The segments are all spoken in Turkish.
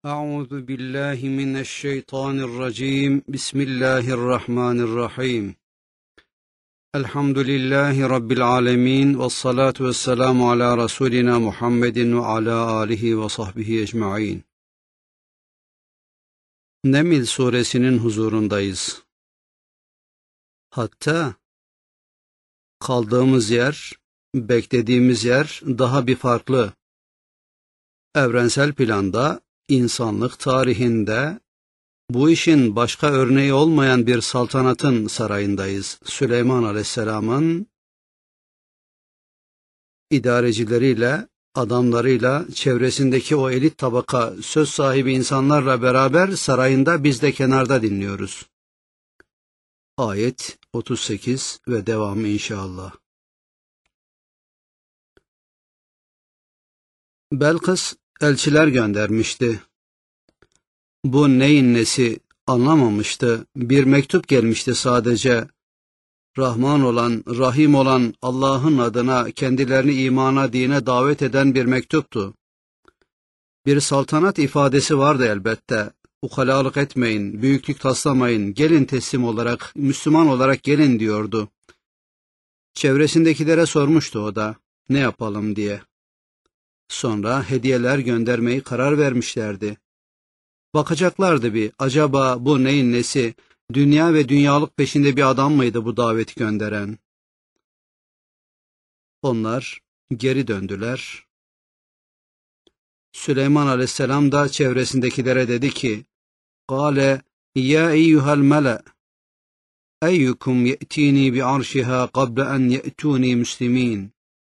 أعوذ بالله من الشيطان الرجيم بسم الله الرحمن الرحيم الحمد لله رب العالمين والصلاة والسلام على رسولنا محمد وعلى آله وصحبه ecmaîn. Neml suresinin huzurundayız. Hatta kaldığımız yer, beklediğimiz yer daha bir farklı. Evrensel planda, insanlık tarihinde bu işin başka örneği olmayan bir saltanatın sarayındayız. Süleyman Aleyhisselam'ın idarecileriyle, adamlarıyla, çevresindeki o elit tabaka, söz sahibi insanlarla beraber sarayında biz de kenarda dinliyoruz. Ayet 38 ve devamı inşallah. Belkıs elçiler göndermişti. Bu neyin nesi anlamamıştı. Bir mektup gelmişti sadece. Rahman olan, Rahim olan Allah'ın adına kendilerini imana, dine davet eden bir mektuptu. Bir saltanat ifadesi vardı elbette. Ukalalık etmeyin, büyüklük taslamayın, gelin teslim olarak, Müslüman olarak gelin diyordu. Çevresindekilere sormuştu o da, ne yapalım diye. Sonra hediyeler göndermeyi karar vermişlerdi. Bakacaklardı bir, acaba bu neyin nesi, dünya ve dünyalık peşinde bir adam mıydı bu daveti gönderen? Onlar geri döndüler. Süleyman Aleyhisselam da çevresindekilere dedi ki, قَالَ يَا اَيُّهَا الْمَلَأ اَيُّكُمْ يَأْتِينِي بِعَرْشِهَا قَبْلَ اَنْ يَأْتُونِي مُسْلِمِينَ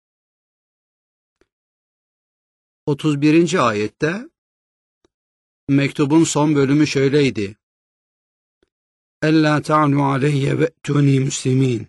31. ayette mektubun son bölümü şöyleydi. اَلَّا تَعْلُوا عَلَيَّ وَأْتُونِي مُسْلِمِينَ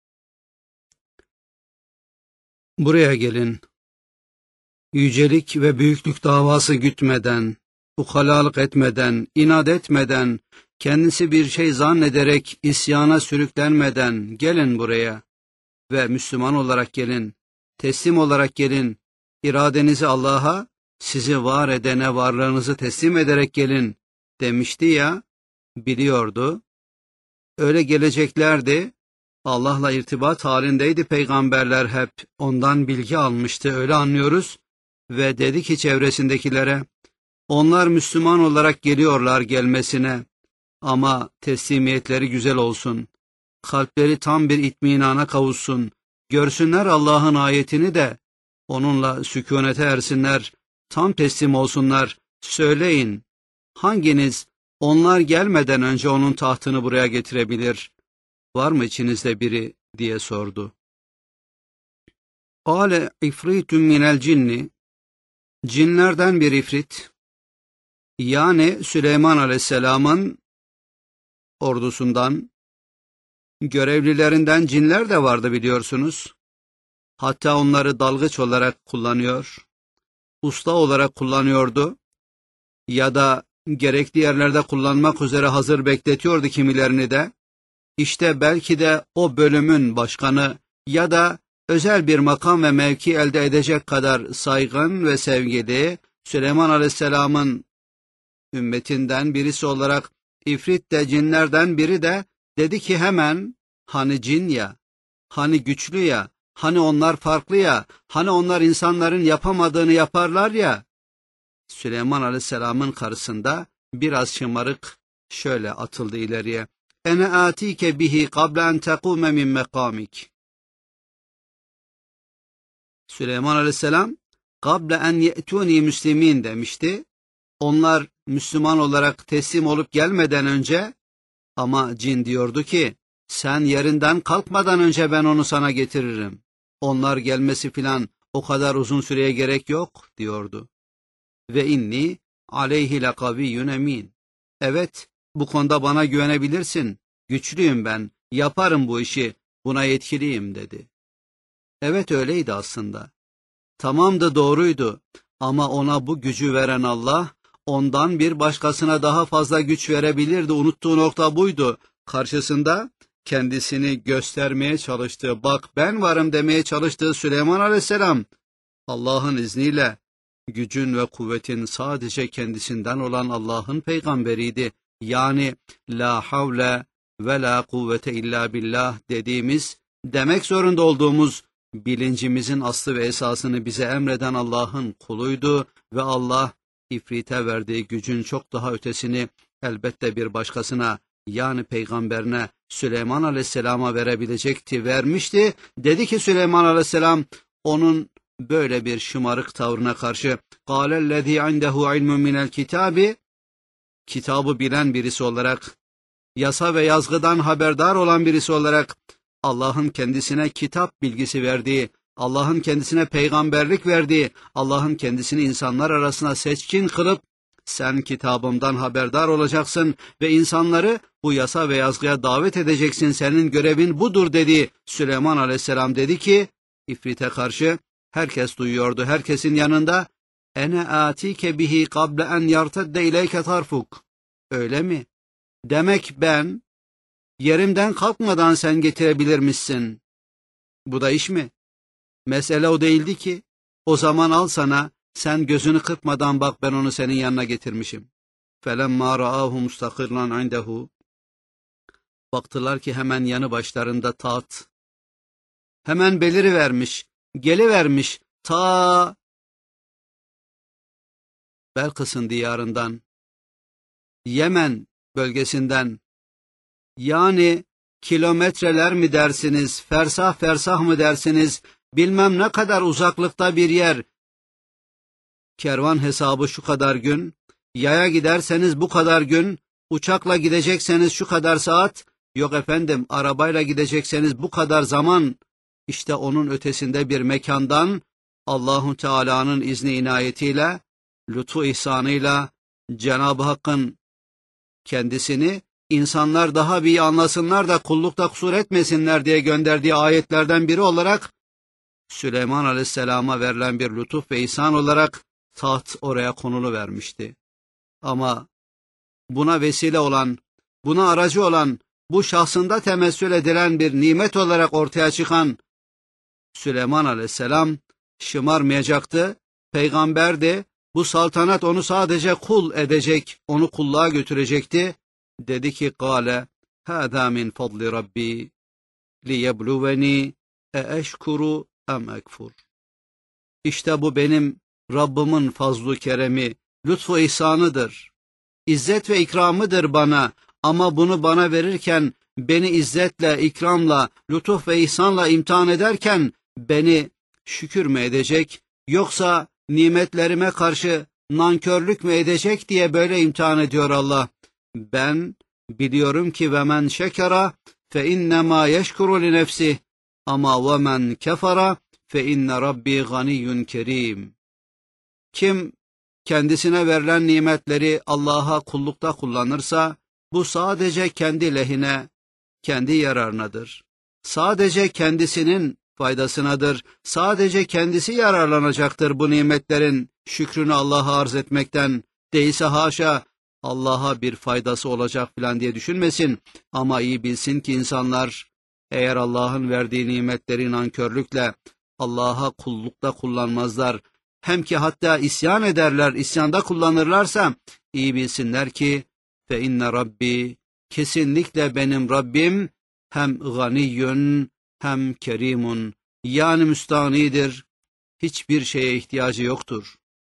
Buraya gelin. Yücelik ve büyüklük davası gütmeden, ukalalık etmeden, inat etmeden, kendisi bir şey zannederek isyana sürüklenmeden gelin buraya ve Müslüman olarak gelin, teslim olarak gelin, iradenizi Allah'a, sizi var edene varlığınızı teslim ederek gelin demişti ya, biliyordu. Öyle geleceklerdi, Allah'la irtibat halindeydi peygamberler hep, ondan bilgi almıştı, öyle anlıyoruz. Ve dedi ki çevresindekilere, onlar Müslüman olarak geliyorlar gelmesine ama teslimiyetleri güzel olsun, kalpleri tam bir itminana kavuşsun, görsünler Allah'ın ayetini de, onunla sükunete ersinler, tam teslim olsunlar, söyleyin, hanginiz onlar gelmeden önce onun tahtını buraya getirebilir, var mı içinizde biri diye sordu. قَالَ اِفْرِيتٌ مِنَ الْجِنِّ Cinlerden bir ifrit, yani Süleyman Aleyhisselam'ın ordusundan, görevlilerinden cinler de vardı biliyorsunuz. Hatta onları dalgıç olarak kullanıyor, usta olarak kullanıyordu ya da gerekli yerlerde kullanmak üzere hazır bekletiyordu kimilerini de. İşte belki de o bölümün başkanı ya da özel bir makam ve mevki elde edecek kadar saygın ve sevgili Süleyman Aleyhisselam'ın ümmetinden birisi olarak ifrit de cinlerden biri de dedi ki hemen, hani cin ya, hani güçlü ya, hani onlar farklı ya, hani onlar insanların yapamadığını yaparlar ya. Süleyman Aleyhisselam'ın karşısında biraz şımarık şöyle atıldı ileriye. Ene atike bihi qabla en tekume min mekamik. Süleyman Aleyhisselam qabla en ye'tuni müslimin demişti. Onlar Müslüman olarak teslim olup gelmeden önce, ama cin diyordu ki sen yerinden kalkmadan önce ben onu sana getiririm. Onlar gelmesi filan o kadar uzun süreye gerek yok diyordu. Ve inni aleyhi lekaviyyun emin. Evet, bu konuda bana güvenebilirsin. Güçlüyüm ben, yaparım bu işi, buna yetkiliyim dedi. Evet öyleydi aslında. Tamamdı, doğruydu. Ama ona bu gücü veren Allah, ondan bir başkasına daha fazla güç verebilirdi. Unuttuğu nokta buydu. Karşısında kendisini göstermeye çalıştığı, bak ben varım demeye çalıştığı Süleyman Aleyhisselam, Allah'ın izniyle gücün ve kuvvetin sadece kendisinden olan Allah'ın peygamberiydi. Yani la havle ve la kuvvete illa billah dediğimiz, demek zorunda olduğumuz bilincimizin aslı ve esasını bize emreden Allah'ın kuluydu ve Allah ifrite verdiği gücün çok daha ötesini elbette bir başkasına, yani peygamberine Süleyman Aleyhisselam'a verebilecekti, vermişti. Dedi ki Süleyman Aleyhisselam onun böyle bir şımarık tavrına karşı قَالَ الَّذ۪ي عِنْدَهُ عِلْمٌ مِنَ الْكِتَابِ, kitabı bilen birisi olarak, yasa ve yazgıdan haberdar olan birisi olarak, Allah'ın kendisine kitap bilgisi verdiği, Allah'ın kendisine peygamberlik verdiği, Allah'ın kendisini insanlar arasına seçkin kılıp, sen kitabımdan haberdar olacaksın ve insanları bu yasa ve yazgıya davet edeceksin, senin görevin budur dedi. Süleyman Aleyhisselam dedi ki, İfrit'e karşı, herkes duyuyordu, herkesin yanında, ene atike bihi kable en yartedde ileyke tarfuk. Öyle mi? Demek ben yerimden kalkmadan sen getirebilir misin? Bu da iş mi? Mesele o değildi ki. O zaman al sana, sen gözünü kırpmadan bak, ben onu senin yanına getirmişim. فَلَمَّا رَآهُ مُسْتَقِرًا عِنْدَهُ, baktılar ki hemen yanı başlarında taht, hemen belirivermiş, gelivermiş, ta Belkıs'ın diyarından, Yemen bölgesinden, yani kilometreler mi dersiniz, fersah fersah mı dersiniz, bilmem ne kadar uzaklıkta bir yer, kervan hesabı şu kadar gün, yaya giderseniz bu kadar gün, uçakla gidecekseniz şu kadar saat, yok efendim arabayla gidecekseniz bu kadar zaman, işte onun ötesinde bir mekandan, Allahu Teala'nın izni inayetiyle, lütfu ihsanıyla, Cenab-ı Hakk'ın kendisini insanlar daha bir anlasınlar da kullukta kusur etmesinler diye gönderdiği ayetlerden biri olarak, Süleyman Aleyhisselam'a verilen bir lütuf ve ihsan olarak taht oraya konulu vermişti. Ama buna vesile olan, buna aracı olan, bu şahsında temessül edilen bir nimet olarak ortaya çıkan Süleyman Aleyhisselam şımarmayacaktı, peygamberdi, bu saltanat onu sadece kul edecek, onu kulluğa götürecekti. Dedi ki, قَالَ هَذَا مِنْ فَضْلِ رَبِّي لِيَبْلُوَنِي اَاَشْكُرُ اَمْ اَكْفُرُ. İşte bu benim Rabbimin fazlu keremi, lütfu ihsanıdır. İzzet ve ikramıdır bana, ama bunu bana verirken, beni izzetle, ikramla, lütuf ve ihsanla imtihan ederken, beni şükür mü edecek, yoksa nimetlerime karşı nankörlük mü edecek diye böyle imtihan ediyor Allah. Ben biliyorum ki ve men şekera fe innema yeşkuru li nefsih, ama ve men kefara fe inne rabbi ganiyyun kerim. Kim kendisine verilen nimetleri Allah'a kullukta kullanırsa, bu sadece kendi lehine, kendi yararınadır. Sadece kendisinin faydasınadır. Sadece kendisi yararlanacaktır bu nimetlerin şükrünü Allah'a arz etmekten. Değilse haşa Allah'a bir faydası olacak filan diye düşünmesin. Ama iyi bilsin ki insanlar eğer Allah'ın verdiği nimetleri nankörlükle Allah'a kullukta kullanmazlar, hem ki hatta isyan ederler, isyanda kullanırlarsa iyi bilsinler ki fe inne Rabbi, kesinlikle benim Rabbim hem ganiyyun hem kerimun, yani müstağnidir, hiçbir şeye ihtiyacı yoktur.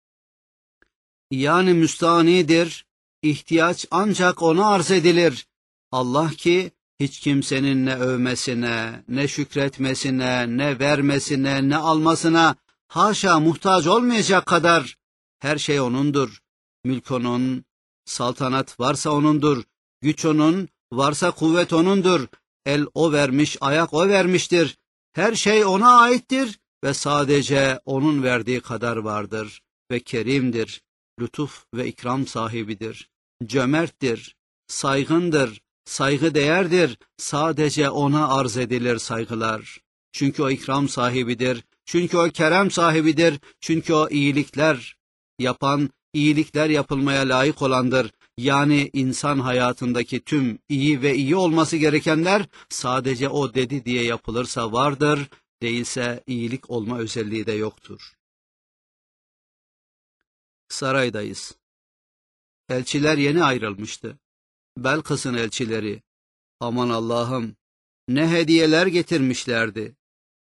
Yani müstağnidir, ihtiyaç ancak ona arz edilir. Allah ki hiç kimsenin ne övmesine, ne şükretmesine, ne vermesine, ne almasına haşa muhtaç olmayacak kadar her şey O'nundur. Mülk O'nun, saltanat varsa O'nundur, güç O'nun, varsa kuvvet O'nundur. El O vermiş, ayak O vermiştir. Her şey O'na aittir ve sadece O'nun verdiği kadar vardır. Ve kerimdir, lütuf ve ikram sahibidir. Cömerttir, saygındır, saygıdeğerdir. Sadece O'na arz edilir saygılar. Çünkü O ikram sahibidir. Çünkü O kerem sahibidir. Çünkü O iyilikler yapan, iyilikler yapılmaya layık olandır. Yani insan hayatındaki tüm iyi ve iyi olması gerekenler sadece O dedi diye yapılırsa vardır, değilse iyilik olma özelliği de yoktur. Saraydayız. Elçiler yeni ayrılmıştı. Belkıs'ın elçileri. Aman Allah'ım, ne hediyeler getirmişlerdi.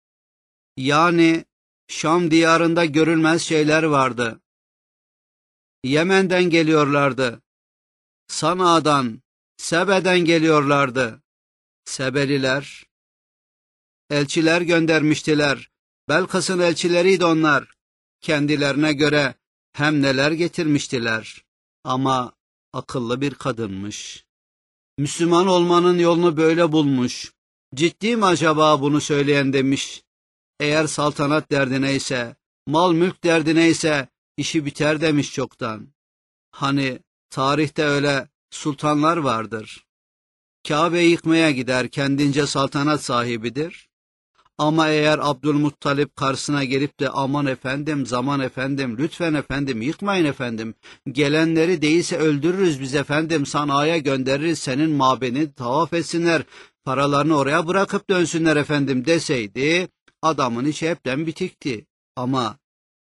Yani Şam diyarında görülmez şeyler vardı. Yemen'den geliyorlardı. Sana'dan, Sebe'den geliyorlardı. Sebeliler, elçiler göndermiştiler. Belkıs'ın elçileriydi onlar. Kendilerine göre hem neler getirmiştiler. Ama akıllı bir kadınmış. Müslüman olmanın yolunu böyle bulmuş. Ciddi mi acaba bunu söyleyen demiş. Eğer saltanat derdineyse, mal mülk derdineyse işi biter demiş çoktan. Hani tarihte öyle sultanlar vardır. Kabe'yi yıkmaya gider, kendince saltanat sahibidir. Ama eğer Abdülmuttalip karşısına gelip de aman efendim, zaman efendim, lütfen efendim, yıkmayın efendim, gelenleri değilse öldürürüz biz efendim, Sana'ya göndeririz, senin mabedini tavaf etsinler, paralarını oraya bırakıp dönsünler efendim deseydi, adamın içi hepten bitikti. Ama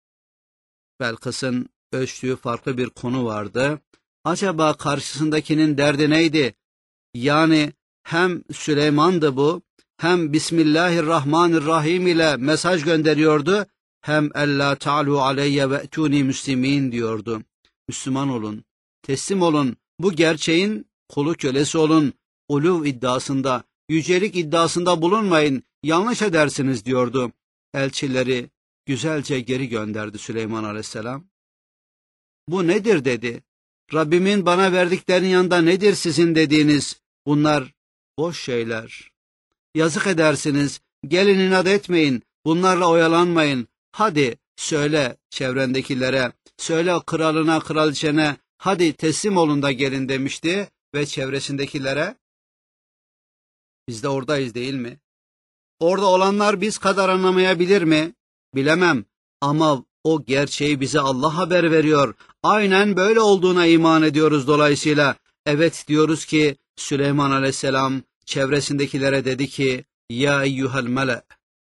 Belkıs'ın ölçtüğü farklı bir konu vardı. Acaba karşısındakinin derdi neydi? Yani hem Süleyman'dı bu, hem Bismillahirrahmanirrahim ile mesaj gönderiyordu, hem Ella ta'lu aleyye ve'tuni müslimin diyordu. Müslüman olun, teslim olun, bu gerçeğin kulu kölesi olun, uluv iddiasında, yücelik iddiasında bulunmayın, yanlış edersiniz diyordu. Elçileri güzelce geri gönderdi Süleyman Aleyhisselam. Bu nedir dedi. Rabbimin bana verdiklerinin yanında nedir sizin dediğiniz? Bunlar boş şeyler. Yazık edersiniz, gelin inat etmeyin, bunlarla oyalanmayın. Hadi söyle çevrendekilere, söyle kralına, kraliçene, hadi teslim olun da gelin demişti ve çevresindekilere, biz de oradayız değil mi? Orada olanlar biz kadar anlamayabilir mi? Bilemem ama o gerçeği bize Allah haber veriyor. Aynen böyle olduğuna iman ediyoruz dolayısıyla. Evet diyoruz ki Süleyman Aleyhisselam çevresindekilere dedi ki ya eyyuhel mele.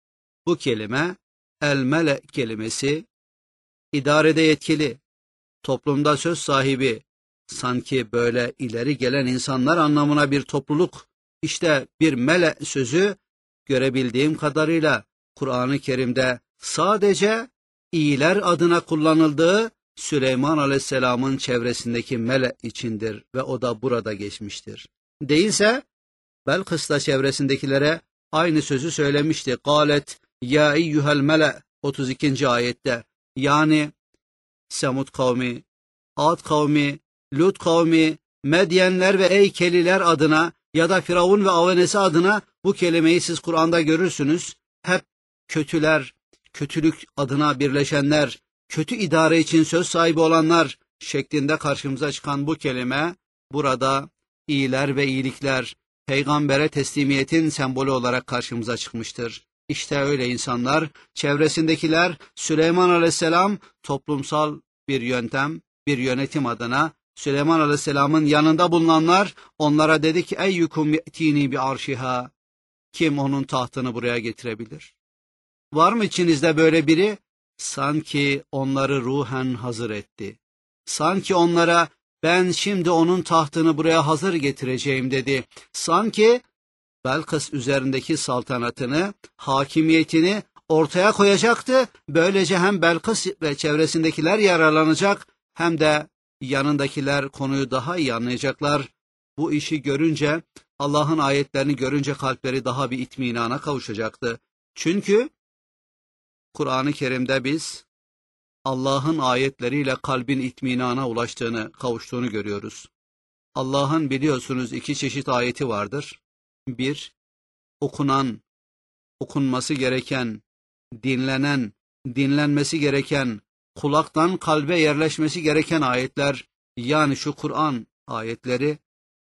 Bu kelime el mele kelimesi idarede yetkili, toplumda söz sahibi, sanki böyle ileri gelen insanlar anlamına bir topluluk. İşte bir mele sözü görebildiğim kadarıyla Kur'an-ı Kerim'de sadece iyiler adına kullanıldığı Süleyman Aleyhisselam'ın çevresindeki mele içindir ve o da burada geçmiştir. Değilse Belkıs'ta çevresindekilere aynı sözü söylemişti. Galet ya eyyuhel mele 32. ayette. Yani Semud kavmi, Ad kavmi, Lut kavmi, Medyenler ve Eykeliler adına ya da Firavun ve avenesi adına bu kelimeyi siz Kur'an'da görürsünüz. Hep kötüler, kötülük adına birleşenler, kötü idare için söz sahibi olanlar şeklinde karşımıza çıkan bu kelime burada iyiler ve iyilikler, peygambere teslimiyetin sembolü olarak karşımıza çıkmıştır. İşte öyle insanlar, çevresindekiler Süleyman Aleyhisselam toplumsal bir yöntem, bir yönetim adına Süleyman Aleyhisselam'ın yanında bulunanlar onlara dedi ki eyyukum ye'tini bi arşiha. Kim onun tahtını buraya getirebilir? Var mı içinizde böyle biri? Sanki onları ruhen hazır etti. Sanki onlara ben şimdi onun tahtını buraya hazır getireceğim dedi. Sanki Belkıs üzerindeki saltanatını, hakimiyetini ortaya koyacaktı. Böylece hem Belkıs ve çevresindekiler yararlanacak hem de yanındakiler konuyu daha iyi anlayacaklar. Bu işi görünce, Allah'ın ayetlerini görünce kalpleri daha bir itminana kavuşacaktı. Çünkü Kur'an-ı Kerim'de biz Allah'ın ayetleriyle kalbin itminana ulaştığını, kavuştuğunu görüyoruz. Allah'ın biliyorsunuz iki çeşit ayeti vardır. Bir, okunan, okunması gereken, dinlenen, dinlenmesi gereken, kulaktan kalbe yerleşmesi gereken ayetler, yani şu Kur'an ayetleri.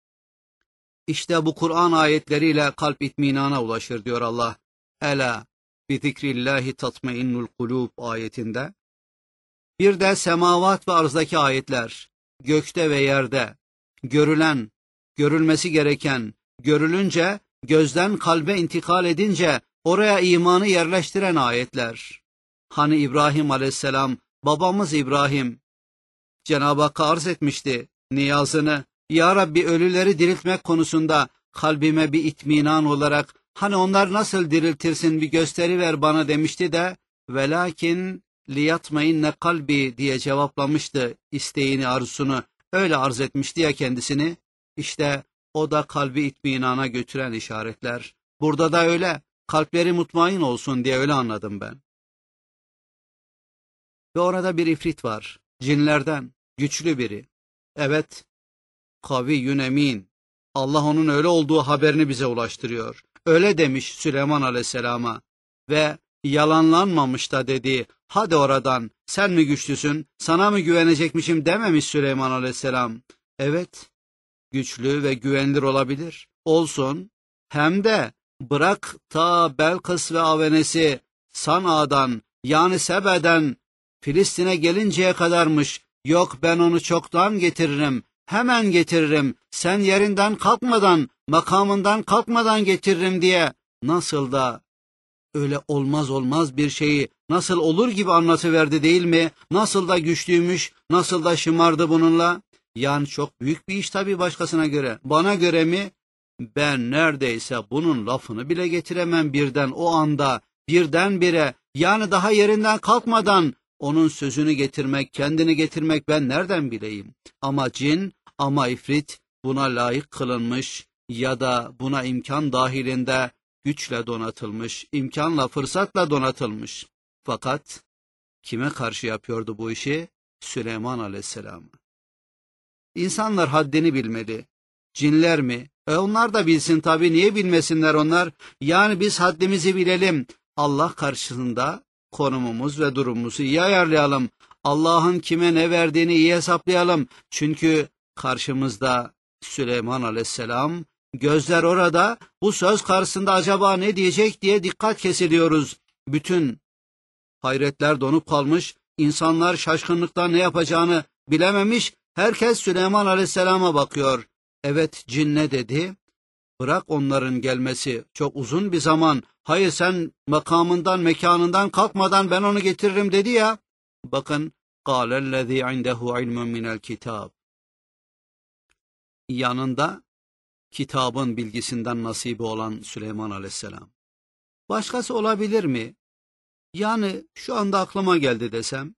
İşte bu Kur'an ayetleriyle kalp itminana ulaşır diyor Allah. Ela bi zikrillahi tatmainnul kulub ayetinde. Bir de semavat ve arzdaki ayetler, gökte ve yerde, görülen, görülmesi gereken, görülünce, gözden kalbe intikal edince, oraya imanı yerleştiren ayetler. Hani İbrahim Aleyhisselam, babamız İbrahim, Cenab-ı Hakk'a arz etmişti niyazını. Ya Rabbi, ölüleri diriltmek konusunda kalbime bir itminan olarak hani onlar nasıl diriltirsin bir gösteri ver bana demişti de velakin liyatmainne kalbi diye cevaplamıştı isteğini, arzusunu. Öyle arz etmişti ya kendisini. İşte o da kalbi itminana götüren işaretler. Burada da öyle. Kalpleri mutmain olsun diye öyle anladım ben. Ve orada bir ifrit var. Cinlerden. Güçlü biri. Evet. Kaviyyün emin. Allah onun öyle olduğu haberini bize ulaştırıyor. Öyle demiş Süleyman Aleyhisselam'a. Ve yalanlanmamış da dedi. Hadi oradan, sen mi güçlüsün, sana mı güvenecekmişim dememiş Süleyman Aleyhisselam. Evet. Güçlü ve güvenilir olabilir. Olsun. Hem de bırak ta Belkıs ve Avenes'i Sana'dan yani Sebe'den Filistin'e gelinceye kadarmış. Yok, ben onu çoktan getiririm. Hemen getiririm. Sen yerinden kalkmadan, makamından kalkmadan getiririm diye nasıl da öyle olmaz bir şeyi nasıl olur gibi anlatıverdi değil mi? Nasıl da güçlüymüş, nasıl da şımardı bununla. Yani çok büyük bir iş tabii başkasına göre. Bana göre mi? Ben neredeyse bunun lafını bile getiremem birden o anda, birdenbire, yani daha yerinden kalkmadan onun sözünü getirmek, kendini getirmek ben nereden bileyim? Ama cin, ama ifrit buna layık kılınmış ya da buna imkan dahilinde güçle donatılmış, imkanla, fırsatla donatılmış. Fakat kime karşı yapıyordu bu işi? Süleyman Aleyhisselam'a. İnsanlar haddini bilmeli. Cinler mi? Onlar da bilsin tabii, niye bilmesinler onlar? Yani biz haddimizi bilelim. Allah karşısında konumumuz ve durumumuzu iyi ayarlayalım. Allah'ın kime ne verdiğini iyi hesaplayalım. Çünkü karşımızda Süleyman Aleyhisselam, gözler orada, bu söz karşısında acaba ne diyecek diye dikkat kesiliyoruz. Bütün hayretler donup kalmış, insanlar şaşkınlıktan ne yapacağını bilememiş, herkes Süleyman Aleyhisselam'a bakıyor. Evet, cin ne dedi? Bırak onların gelmesi çok uzun bir zaman. Hayır, sen makamından, mekanından kalkmadan ben onu getiririm dedi ya. Bakın, قَالَ indehu عِلْمٌ مِنَ الْكِتَابِ. Yanında kitabın bilgisinden nasibi olan Süleyman Aleyhisselam. Başkası olabilir mi? Yani şu anda aklıma geldi desem,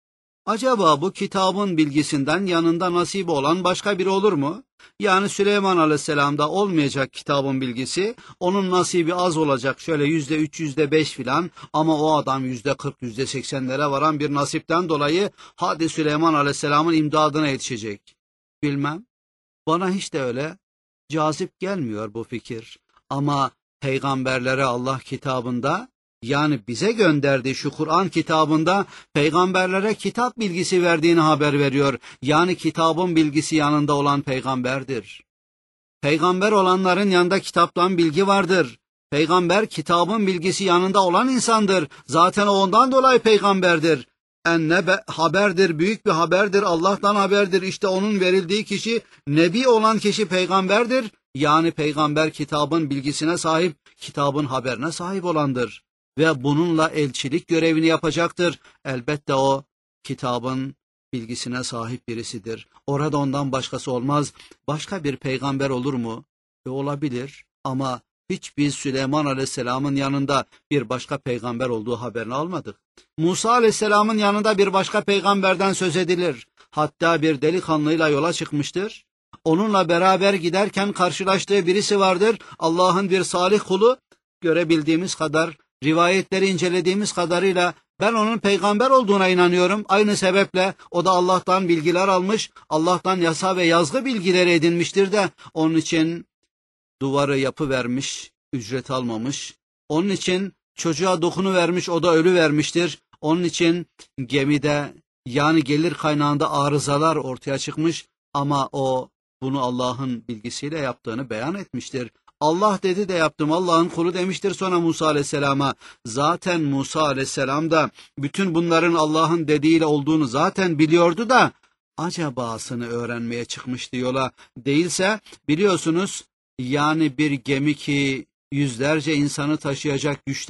acaba bu kitabın bilgisinden yanında nasibi olan başka biri olur mu? Yani Süleyman Aleyhisselam'da olmayacak kitabın bilgisi, onun nasibi az olacak, şöyle %3, %5 filan, ama o adam %40, %80'lere varan bir nasipten dolayı hadi Süleyman Aleyhisselam'ın imdadına yetişecek. Bilmem, bana hiç de öyle cazip gelmiyor bu fikir. Ama peygamberlere Allah kitabında, yani bize gönderdiği şu Kur'an kitabında peygamberlere kitap bilgisi verdiğini haber veriyor. Yani kitabın bilgisi yanında olan peygamberdir. Peygamber olanların yanında kitaptan bilgi vardır. Peygamber kitabın bilgisi yanında olan insandır. Zaten ondan dolayı peygamberdir. Ennebe haberdir, büyük bir haberdir, Allah'tan haberdir. İşte onun verildiği kişi, nebi olan kişi peygamberdir. Yani peygamber kitabın bilgisine sahip, kitabın haberine sahip olandır. Ve bununla elçilik görevini yapacaktır. Elbette o kitabın bilgisine sahip birisidir. Orada ondan başkası olmaz. Başka bir peygamber olur mu? Olabilir ama hiç biz Süleyman Aleyhisselam'ın yanında bir başka peygamber olduğu haberini almadık. Musa Aleyhisselam'ın yanında bir başka peygamberden söz edilir. Hatta bir delikanlıyla yola çıkmıştır. Onunla beraber giderken karşılaştığı birisi vardır. Allah'ın bir salih kulu, görebildiğimiz kadar, rivayetleri incelediğimiz kadarıyla ben onun peygamber olduğuna inanıyorum. Aynı sebeple o da Allah'tan bilgiler almış, Allah'tan yasa ve yazgı bilgileri edinmiştir de onun için duvarı yapıvermiş, ücret almamış. Onun için çocuğa dokunuvermiş, o da ölü vermiştir. Onun için gemide, yani gelir kaynağında arızalar ortaya çıkmış ama o bunu Allah'ın bilgisiyle yaptığını beyan etmiştir. Allah dedi de yaptım, Allah'ın kulu demiştir sonra Musa Aleyhisselam'a. Zaten Musa Aleyhisselam da bütün bunların Allah'ın dediğiyle olduğunu zaten biliyordu da acabasını öğrenmeye çıkmıştı yola. Değilse biliyorsunuz, yani bir gemi ki yüzlerce insanı taşıyacak güçte,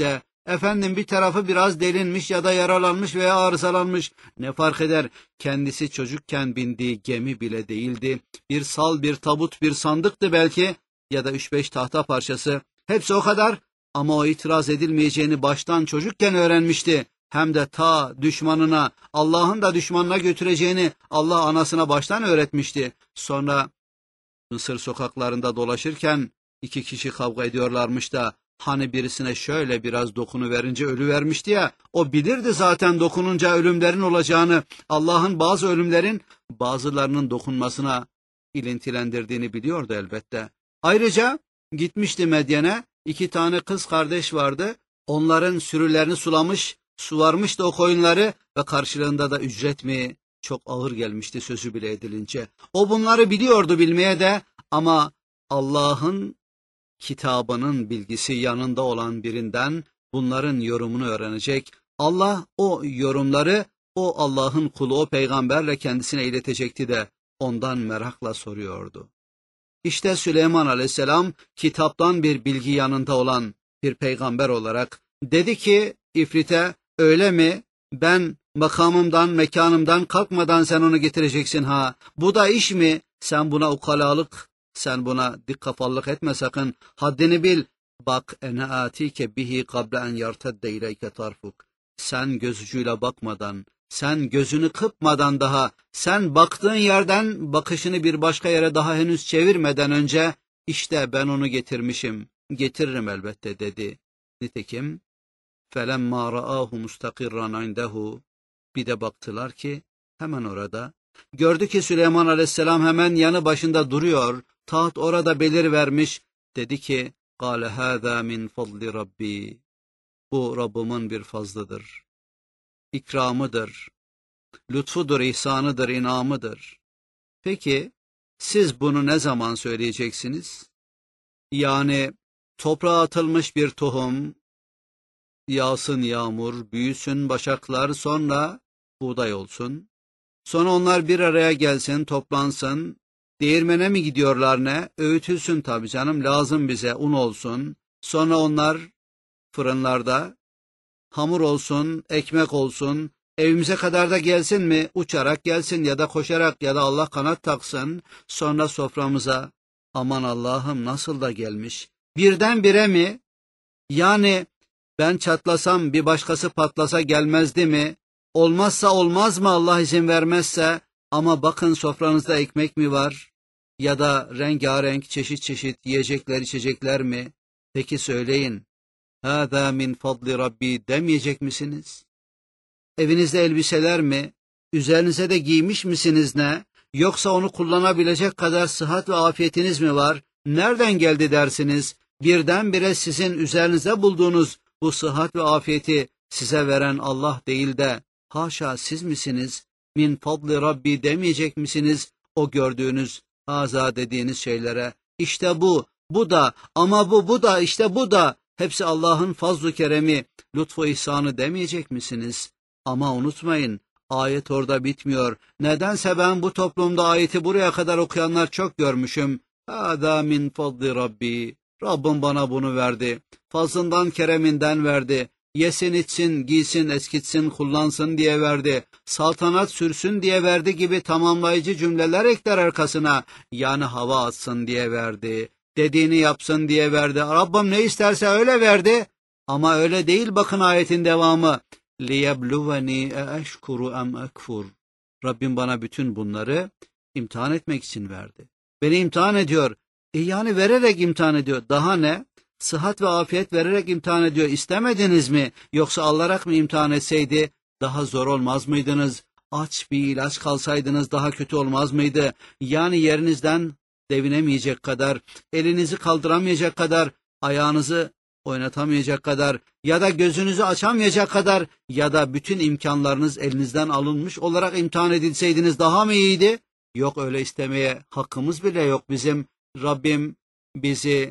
Efendim bir tarafı biraz delinmiş ya da yaralanmış veya arızalanmış. Ne fark eder? Kendisi çocukken bindiği gemi bile değildi. Bir sal, bir tabut, bir sandıktı belki ya da 3-5 tahta parçası. Hepsi o kadar ama o itiraz edilmeyeceğini baştan çocukken öğrenmişti. Hem de ta düşmanına, Allah'ın da düşmanına götüreceğini Allah anasına baştan öğretmişti. Sonra Mısır sokaklarında dolaşırken 2 kişi kavga ediyorlarmış da hani birisine şöyle biraz dokunuverince ölüvermişti ya, o bilirdi zaten dokununca ölümlerin olacağını, Allah'ın bazı ölümlerin bazılarının dokunmasına ilintilendirdiğini biliyordu elbette. Ayrıca gitmişti Medyen'e, 2 tane kız kardeş vardı, onların sürülerini sulamış, suvarmıştı o koyunları ve karşılığında da ücret mi? Çok ağır gelmişti sözü bile edilince. O bunları biliyordu bilmeye de ama Allah'ın kitabının bilgisi yanında olan birinden bunların yorumunu öğrenecek. Allah o yorumları o Allah'ın kulu, o peygamberle kendisine iletecekti de ondan merakla soruyordu. İşte Süleyman Aleyhisselam kitaptan bir bilgi yanında olan bir peygamber olarak dedi ki İfrit'e, öyle mi? Ben makamımdan, mekanımdan kalkmadan sen onu getireceksin ha. Bu da iş mi? Sen buna ukalalık, sen buna dik kafallık etme sakın. Haddini bil. Bak ene atike bihi kable en yartedde ileyke tarfuk. Sen göz ucuyla bakmadan, sen gözünü kırpmadan daha, sen baktığın yerden bakışını bir başka yere daha henüz çevirmeden önce, işte ben onu getirmişim, getiririm elbette dedi. Nitekim, فَلَمَّا رَآهُ مُسْتَقِرًّا عِنْدَهُ bir de baktılar ki, hemen orada, gördü ki Süleyman Aleyhisselam hemen yanı başında duruyor, taht orada belirivermiş, dedi ki, قَالَ هَذَا مِنْ فَضْلِ رَبِّي bu Rabbimin bir fazlıdır, ikramıdır, lütfudur, ihsanıdır, inamıdır. Peki, siz bunu ne zaman söyleyeceksiniz? Yani, toprağa atılmış bir tohum, yağsın yağmur, büyüsün başaklar, sonra buğday olsun. Sonra onlar bir araya gelsin, toplansın. Değirmene mi gidiyorlar ne? Öğütülsün tabii canım, lazım bize, un olsun. Sonra onlar fırınlarda hamur olsun, ekmek olsun. Evimize kadar da gelsin mi? Uçarak gelsin ya da koşarak ya da Allah kanat taksın. Sonra soframıza, aman Allah'ım nasıl da gelmiş. Birdenbire mi? Yani ben çatlasam bir başkası patlasa gelmezdi mi? Olmazsa olmaz mı Allah izin vermezse? Ama bakın sofranızda ekmek mi var? Ya da rengarenk çeşit çeşit yiyecekler içecekler mi? Peki söyleyin. هَذَا مِنْ فَضْلِ Rabbi demeyecek misiniz? Evinizde elbiseler mi? Üzerinize de giymiş misiniz ne? Yoksa onu kullanabilecek kadar sıhhat ve afiyetiniz mi var? Nereden geldi dersiniz? Birdenbire sizin üzerinize bulduğunuz bu sıhhat ve afiyeti size veren Allah değil de, haşa siz misiniz? Min fadli Rabbi demeyecek misiniz? O gördüğünüz, haza dediğiniz şeylere, işte bu da, ama bu da, işte bu da, hepsi Allah'ın fazl-ı keremi, lütfu ihsanı demeyecek misiniz? Ama unutmayın, ayet orada bitmiyor. Nedense ben bu toplumda ayeti buraya kadar okuyanlar çok görmüşüm. Hâdâ min fadli Rabbi. Rabbim bana bunu verdi. Fazlından, kereminden verdi. Yesin, içsin, giysin, eskitsin, kullansın diye verdi. Saltanat sürsün diye verdi gibi tamamlayıcı cümleler ekler arkasına. Yani hava atsın diye verdi. Dediğini yapsın diye verdi. Rabbim ne isterse öyle verdi. Ama öyle değil, bakın ayetin devamı. لِيَبْلُوَنِي اَشْكُرُ اَمْ اَكْفُرُ Rabbim bana bütün bunları imtihan etmek için verdi. Beni imtihan ediyor. Yani vererek imtihan ediyor. Daha ne? Sıhhat ve afiyet vererek imtihan ediyor. İstemediniz mi? Yoksa alarak mı imtihan etseydi daha zor olmaz mıydınız? Aç bir ilaç kalsaydınız daha kötü olmaz mıydı? Yani yerinizden devinemeyecek kadar, elinizi kaldıramayacak kadar, ayağınızı oynatamayacak kadar ya da gözünüzü açamayacak kadar ya da bütün imkanlarınız elinizden alınmış olarak imtihan edilseydiniz daha mı iyiydi? Yok, öyle istemeye hakkımız bile yok bizim. Rabbim bizi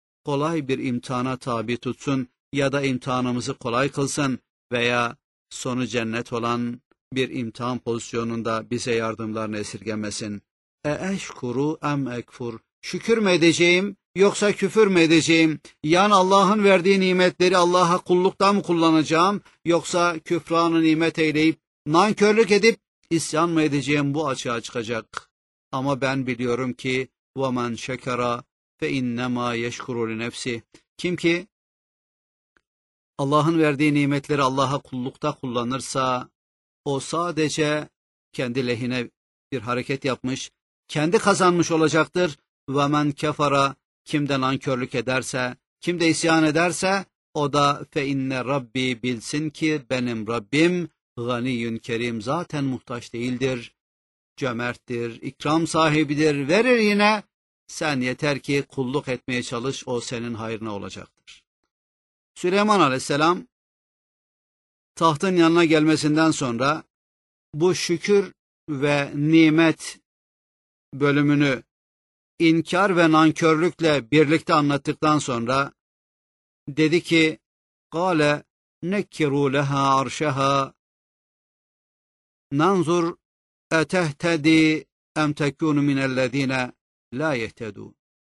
kolay bir imtihana tabi tutsun ya da imtihanımızı kolay kılsın veya sonu cennet olan bir imtihan pozisyonunda bize yardımlarını esirgemesin. Eşkuru em ekfur. Şükür mü edeceğim yoksa küfür mü edeceğim? Yani Allah'ın verdiği nimetleri Allah'a kullukta mı kullanacağım, yoksa küfranı nimet eyleyip, nankörlük edip, isyan mı edeceğim? Bu açığa çıkacak. Ama ben biliyorum ki, وَمَنْ شَكَرَ فَاِنَّمَا يَشْكُرُ لِنَفْسِ. Kim ki Allah'ın verdiği nimetleri Allah'a kullukta kullanırsa, o sadece kendi lehine bir hareket yapmış, kendi kazanmış olacaktır. وَمَنْ كَفَرَ, kimden nankörlük ederse, kimde isyan ederse, o da فَاِنَّ Rabbi, bilsin ki benim Rabbim ganiyyün kerim, zaten muhtaç değildir, cömerttir, ikram sahibidir, verir yine, sen yeter ki kulluk etmeye çalış, o senin hayrına olacaktır. Süleyman Aleyhisselam tahtın yanına gelmesinden sonra bu şükür ve nimet bölümünü inkar ve nankörlükle birlikte anlattıktan sonra dedi ki, قَالَ نَكِّرُوا لَهَا عَرْشَهَا نَنْظُرْ اَتَهْتَدِي اَمْ تَكُونُ مِنَ الَّذ۪ينَ لَا يَهْتَدُونَ.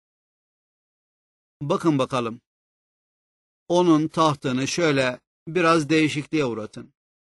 Bakın bakalım, onun tahtını şöyle biraz değişikliğe uğratın.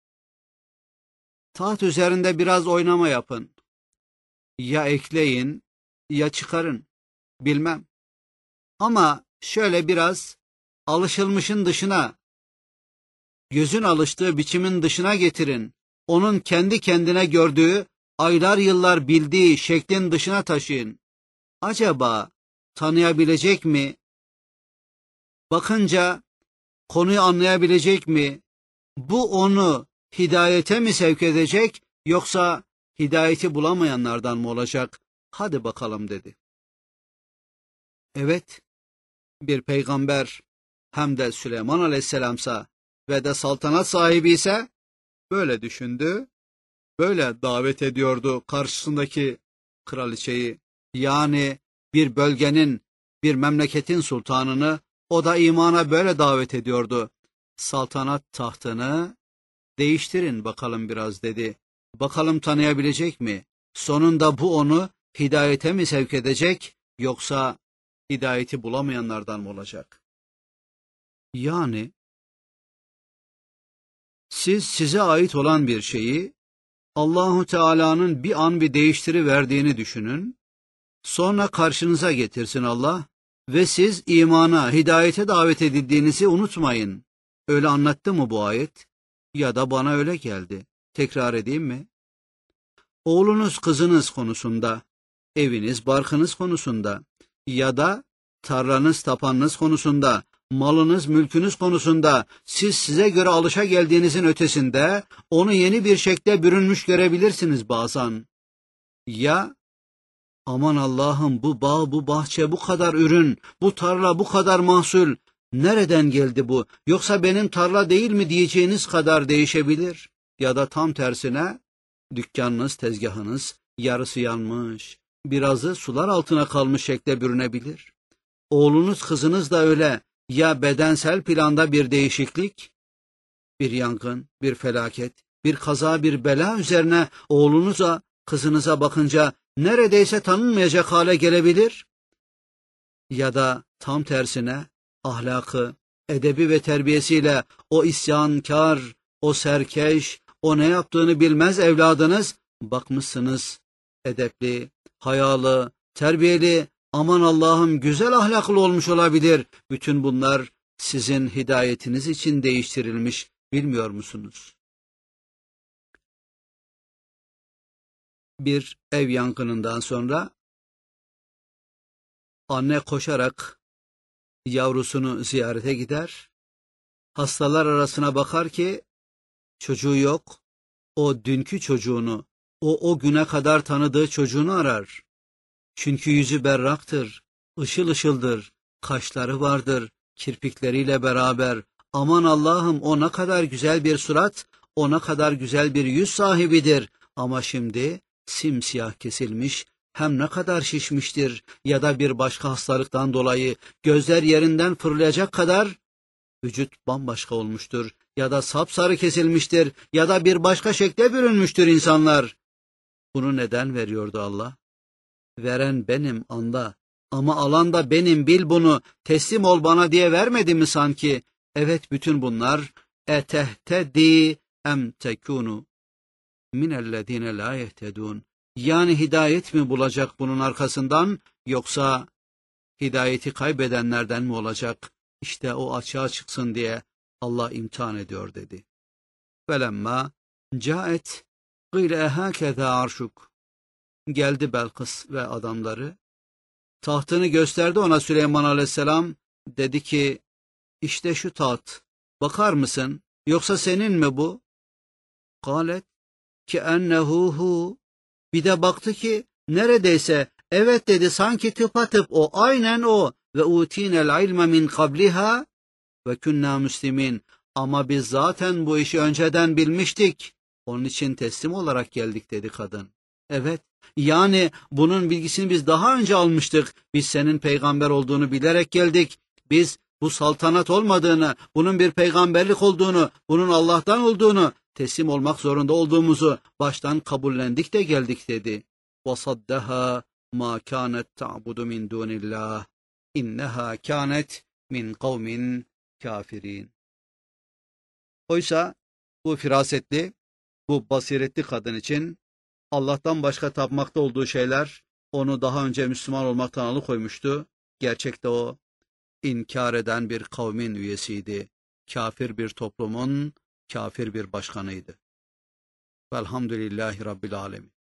Taht üzerinde biraz oynama yapın. Ya ekleyin ya çıkarın, bilmem. Ama şöyle biraz alışılmışın dışına, gözün alıştığı biçimin dışına getirin. Onun kendi kendine gördüğü, aylar yıllar bildiği şeklin dışına taşıyın. Acaba tanıyabilecek mi? Bakınca konuyu anlayabilecek mi? Bu onu hidayete mi sevk edecek, yoksa hidayeti bulamayanlardan mı olacak? Hadi bakalım dedi. Evet, bir peygamber, hem de Süleyman Aleyhisselamsa ve de saltanat sahibi ise böyle düşündü, böyle davet ediyordu karşısındaki kraliçeyi, yani bir bölgenin, bir memleketin sultanını, o da imana böyle davet ediyordu. Saltanat tahtını değiştirin bakalım biraz dedi. Bakalım tanıyabilecek mi? Sonunda bu onu hidayete mi sevk edecek, yoksa hidayeti bulamayanlardan mı olacak? Yani siz size ait olan bir şeyi Allahu Teala'nın bir an bir değiştiriverdiğini düşünün. Sonra karşınıza getirsin Allah ve siz imana, hidayete davet edildiğinizi unutmayın. Öyle anlattı mı bu ayet? Ya da bana öyle geldi. Tekrar edeyim mi? Oğlunuz, kızınız konusunda, eviniz, barkınız konusunda ya da tarlanız, tapanınız konusunda, malınız, mülkünüz konusunda siz size göre alışa geldiğinizin ötesinde onu yeni bir şekle bürünmüş görebilirsiniz bazen. Ya aman Allah'ım, bu bağ, bu bahçe, bu kadar ürün, bu tarla, bu kadar mahsul, nereden geldi bu? Yoksa benim tarla değil mi diyeceğiniz kadar değişebilir. Ya da tam tersine, dükkanınız, tezgahınız yarısı yanmış, birazı sular altına kalmış şekle bürünebilir. Oğlunuz, kızınız da öyle. Ya bedensel planda bir değişiklik, bir yangın, bir felaket, bir kaza, bir bela üzerine oğlunuza, kızınıza bakınca neredeyse tanınmayacak hale gelebilir. Ya da tam tersine ahlakı, edebi ve terbiyesiyle o isyankar, o serkeş, o ne yaptığını bilmez evladınız, bakmışsınız edepli, hayalı, terbiyeli, aman Allah'ım güzel ahlaklı olmuş olabilir. Bütün bunlar sizin hidayetiniz için değiştirilmiş, bilmiyor musunuz? Bir ev yangınından sonra anne koşarak yavrusunu ziyarete gider, hastalar arasına bakar ki çocuğu yok, o dünkü çocuğunu, o güne kadar tanıdığı çocuğunu arar. Çünkü yüzü berraktır, ışıl ışıldır, kaşları vardır, kirpikleriyle beraber. Aman Allah'ım, o ne kadar güzel bir surat, o ne kadar güzel bir yüz sahibidir. Ama şimdi simsiyah kesilmiş, hem ne kadar şişmiştir ya da bir başka hastalıktan dolayı gözler yerinden fırlayacak kadar vücut bambaşka olmuştur ya da sapsarı kesilmiştir ya da bir başka şekle bürünmüştür insanlar. Bunu neden veriyordu Allah? Veren benim, anla. Ama alan da benim, bil bunu, teslim ol bana diye vermedi mi sanki? Evet, bütün bunlar etehtedi em tekunu minellezine la yehtedun. Yani hidayet mi bulacak bunun arkasından, yoksa hidayeti kaybedenlerden mi olacak? İşte o açığa çıksın diye Allah imtihan ediyor dedi. Felemma caet gıyle ehâkeza arşuk. Geldi Belkıs ve adamları. Tahtını gösterdi ona Süleyman Aleyhisselam. Dedi ki, işte şu taht. Bakar mısın? Yoksa senin mi bu? Kâlet ki ennehu hu. Bir de baktı ki neredeyse evet dedi, sanki tıpatıp o, aynen o. Ve utinel ilme min kabliha ve künna müslimin. Ama biz zaten bu işi önceden bilmiştik. Onun için teslim olarak geldik dedi kadın. Evet, yani bunun bilgisini biz daha önce almıştık. Biz senin peygamber olduğunu bilerek geldik. Biz bu saltanat olmadığını, bunun bir peygamberlik olduğunu, bunun Allah'tan olduğunu, teslim olmak zorunda olduğumuzu baştan kabullendik de geldik dedi. وَصَدَّهَا مَا كَانَتْ تَعْبُدُ مِنْ دُونِ اللّٰهِ اِنَّهَا كَانَتْ مِنْ قَوْمٍ kafirin. Oysa bu firasetli, bu basiretli kadın için Allah'tan başka tapmakta olduğu şeyler onu daha önce Müslüman olmaktan alıkoymuştu. Gerçekte o inkar eden bir kavmin üyesiydi. Kafir bir toplumun, kafir bir başkanıydı. Velhamdülillahi Rabbil Alemin.